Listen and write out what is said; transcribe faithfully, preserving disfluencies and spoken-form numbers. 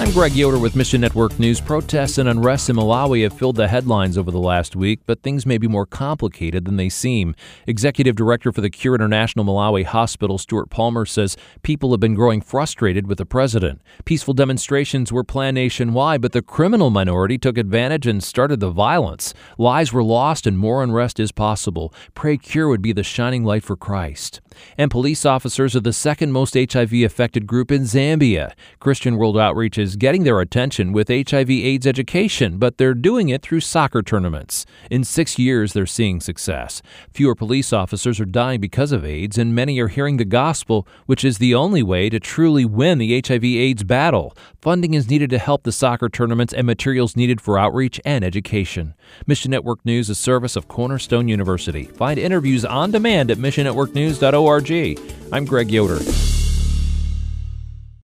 I'm Greg Yoder with Mission Network News. Protests and unrest in Malawi have filled the headlines over the last week, but things may be more complicated than they seem. Executive Director for the Cure International Malawi Hospital, Stuart Palmer, says people have been growing frustrated with the president. Peaceful demonstrations were planned nationwide, but the criminal minority took advantage and started the violence. Lives were lost and more unrest is possible. Pray Cure would be the shining light for Christ. And police officers are the second most H I V-affected group in Zambia. Christian World Outreach is getting their attention with H I V AIDS education, but they're doing it through soccer tournaments. In six years, they're seeing success. Fewer police officers are dying because of AIDS, and many are hearing the gospel, which is the only way to truly win the H I V AIDS battle. Funding is needed to help the soccer tournaments and materials needed for outreach and education. Mission Network News is a service of Cornerstone University. Find interviews on demand at mission network news dot org. I'm Greg Yoder.